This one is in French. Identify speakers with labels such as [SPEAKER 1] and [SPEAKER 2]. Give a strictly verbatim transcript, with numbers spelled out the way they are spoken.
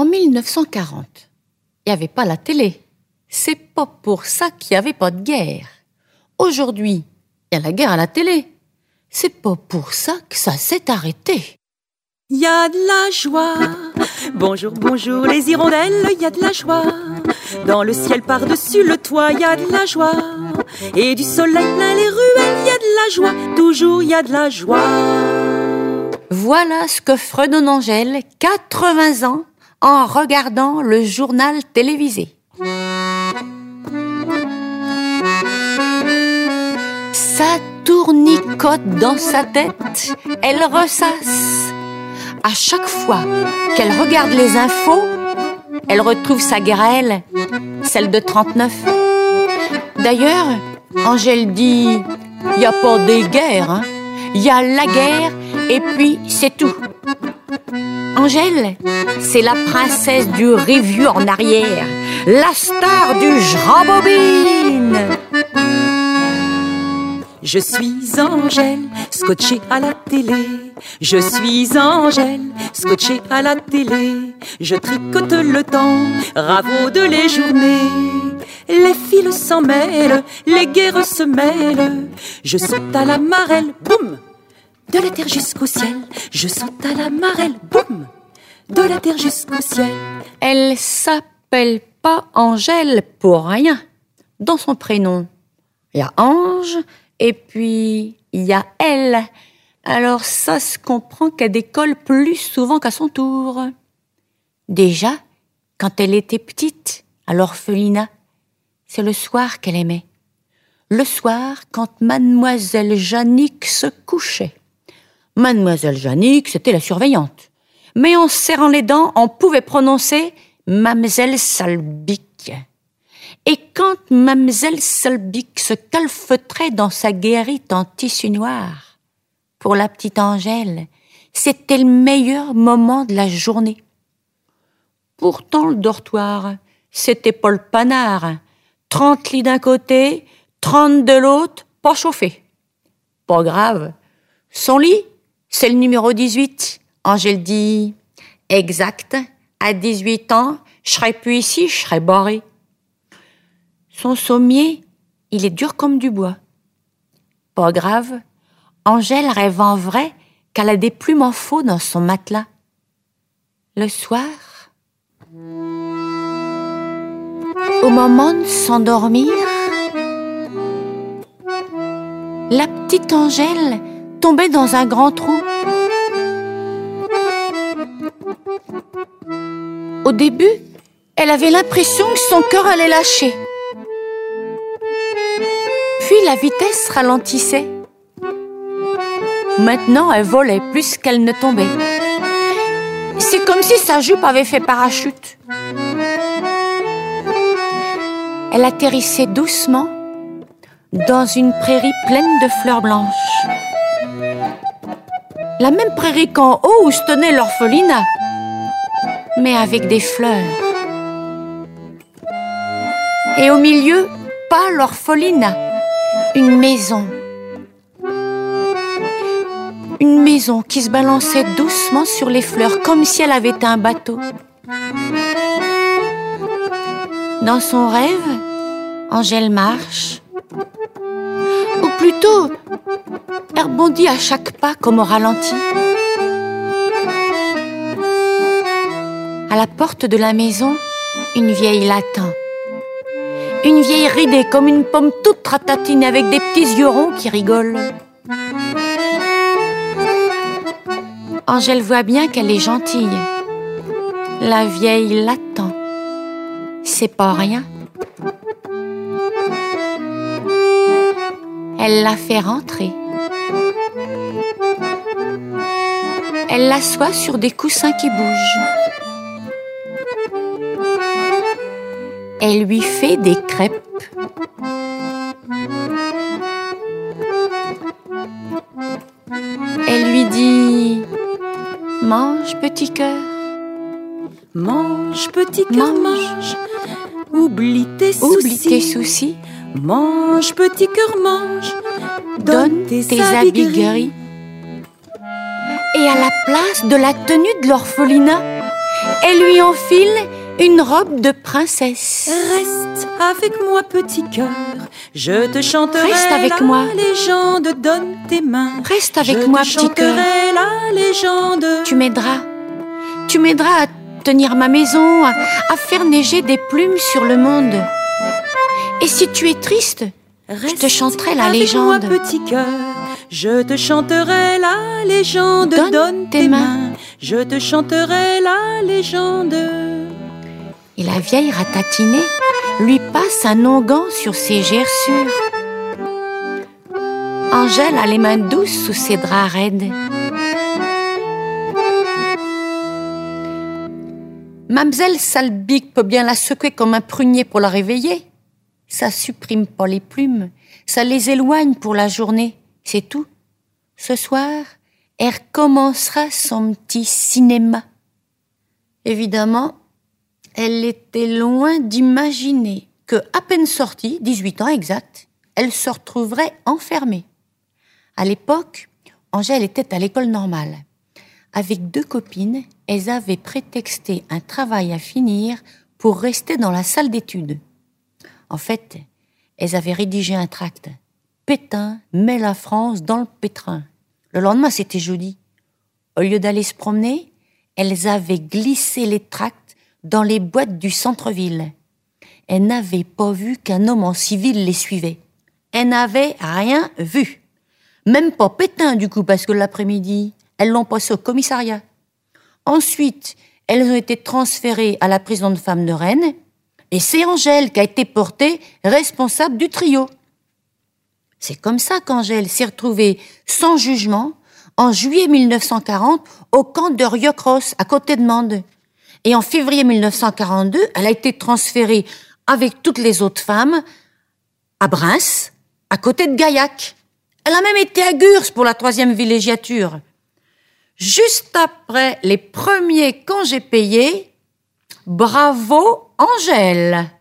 [SPEAKER 1] En mille neuf cent quarante, il n'y avait pas la télé. C'est pas pour ça qu'il n'y avait pas de guerre. Aujourd'hui, il y a la guerre à la télé. C'est pas pour ça que ça s'est arrêté.
[SPEAKER 2] Il y a de la joie, bonjour, bonjour les hirondelles, il y a de la joie. Dans le ciel par-dessus le toit, il y a de la joie. Et du soleil plein les ruelles, il y a de la joie, toujours il y a de la joie.
[SPEAKER 1] Voilà ce que fredonne Angèle, quatre-vingts ans, en regardant le journal télévisé. Ça tournicote dans sa tête, elle ressasse. À chaque fois qu'elle regarde les infos, elle retrouve sa guerre à elle, celle de trente-neuf. D'ailleurs, Angèle dit, il n'y a pas des guerres, hein. Il y a la guerre et puis c'est tout. Angèle, c'est la princesse du review en arrière, la star du j'rembobine.
[SPEAKER 2] Je suis Angèle, scotchée à la télé. Je suis Angèle, scotchée à la télé. Je tricote le temps, ravaude les journées. Les fils s'en mêlent, les guerres se mêlent. Je saute à la marelle, boum, de la terre jusqu'au ciel. Je saute à la marelle, boum, de la terre jusqu'au ciel.
[SPEAKER 1] Elle s'appelle pas Angèle pour rien. Dans son prénom, il y a Ange et puis il y a elle. Alors ça se comprend qu'elle décolle plus souvent qu'à son tour. Déjà, quand elle était petite, à l'orphelinat, c'est le soir qu'elle aimait. Le soir, quand Mademoiselle Jannick se couchait. Mademoiselle Jannick, c'était la surveillante. Mais en serrant les dents, on pouvait prononcer Mamselle Salbic. Et quand Mamselle Salbic se calfeutrait dans sa guérite en tissu noir, pour la petite Angèle, c'était le meilleur moment de la journée. Pourtant, le dortoir, c'était pas le panard. Trente lits d'un côté, trente de l'autre, pas chauffé. Pas grave. Son lit, c'est le numéro dix-huit. Angèle dit, exact, à dix-huit ans, je serai plus ici, je serai barrée. Son sommier, il est dur comme du bois. Pas grave. Angèle rêve en vrai qu'elle a des plumes en faux dans son matelas. Le soir, au moment de s'endormir, la petite Angèle tombait dans un grand trou. Au début, elle avait l'impression que son cœur allait lâcher. Puis la vitesse ralentissait. Maintenant, elle volait plus qu'elle ne tombait. C'est comme si sa jupe avait fait parachute. Elle atterrissait doucement dans une prairie pleine de fleurs blanches. La même prairie qu'en haut où se tenait l'orphelinat, mais avec des fleurs. Et au milieu, pas l'orphelinat, une maison. Une maison qui se balançait doucement sur les fleurs, comme si elle avait été un bateau. Dans son rêve, Angèle marche. Ou plutôt, elle rebondit à chaque pas comme au ralenti. À la porte de la maison, une vieille l'attend. Une vieille ridée comme une pomme toute ratatinée avec des petits yeux ronds qui rigolent. Angèle voit bien qu'elle est gentille. La vieille l'attend. C'est pas rien. Elle la fait rentrer. Elle l'assoit sur des coussins qui bougent. Elle lui fait des crêpes. Elle lui dit « Mange, petit cœur.
[SPEAKER 2] Mange, petit cœur, mange. Oublie tes soucis.
[SPEAKER 1] Oublie tes soucis.
[SPEAKER 2] Mange, petit cœur, mange.
[SPEAKER 1] Donne tes, tes habits gris. » Et à la place de la tenue de l'orphelinat, et lui enfile une robe de princesse.
[SPEAKER 2] Reste avec moi, petit cœur, je te chanterai
[SPEAKER 1] Reste avec
[SPEAKER 2] la
[SPEAKER 1] moi.
[SPEAKER 2] légende, donne tes mains.
[SPEAKER 1] Reste avec
[SPEAKER 2] je
[SPEAKER 1] moi,
[SPEAKER 2] te
[SPEAKER 1] petit cœur.
[SPEAKER 2] chanterai la légende.
[SPEAKER 1] Tu m'aideras. Tu m'aideras à tenir ma maison, à, à faire neiger des plumes sur le monde. Et si tu es triste,
[SPEAKER 2] Reste
[SPEAKER 1] je te chanterai la
[SPEAKER 2] avec
[SPEAKER 1] légende.
[SPEAKER 2] moi, petit cœur, je te chanterai la légende,
[SPEAKER 1] Donne
[SPEAKER 2] donne,
[SPEAKER 1] tes
[SPEAKER 2] tes
[SPEAKER 1] mains.
[SPEAKER 2] mains. Je te chanterai la légende.
[SPEAKER 1] Et la vieille ratatinée lui passe un onguent sur ses gerçures. Angèle a les mains douces sous ses draps raides. Mamselle Salbic peut bien la secouer comme un prunier pour la réveiller. Ça supprime pas les plumes, ça les éloigne pour la journée, c'est tout. Ce soir, elle recommencera son petit cinéma. Évidemment, elle était loin d'imaginer que, à peine sortie, dix-huit ans exact, elle se retrouverait enfermée. À l'époque, Angèle était à l'école normale. Avec deux copines, elles avaient prétexté un travail à finir pour rester dans la salle d'études. En fait, elles avaient rédigé un tract. Pétain met la France dans le pétrin. Le lendemain, c'était jeudi. Au lieu d'aller se promener, elles avaient glissé les tracts dans les boîtes du centre-ville. Elles n'avaient pas vu qu'un homme en civil les suivait. Elles n'avaient rien vu. Même pas Pétain, du coup, parce que l'après-midi, elles l'ont passé au commissariat. Ensuite, elles ont été transférées à la prison de femmes de Rennes, et c'est Angèle qui a été portée responsable du trio. C'est comme ça qu'Angèle s'est retrouvée sans jugement en juillet mille neuf cent quarante au camp de Rieucros, à côté de Mende. Et en février mille neuf cent quarante-deux, elle a été transférée avec toutes les autres femmes à Breims, à côté de Gaillac. Elle a même été à Gurs pour la troisième villégiature. Juste après les premiers congés payés, bravo Angèle!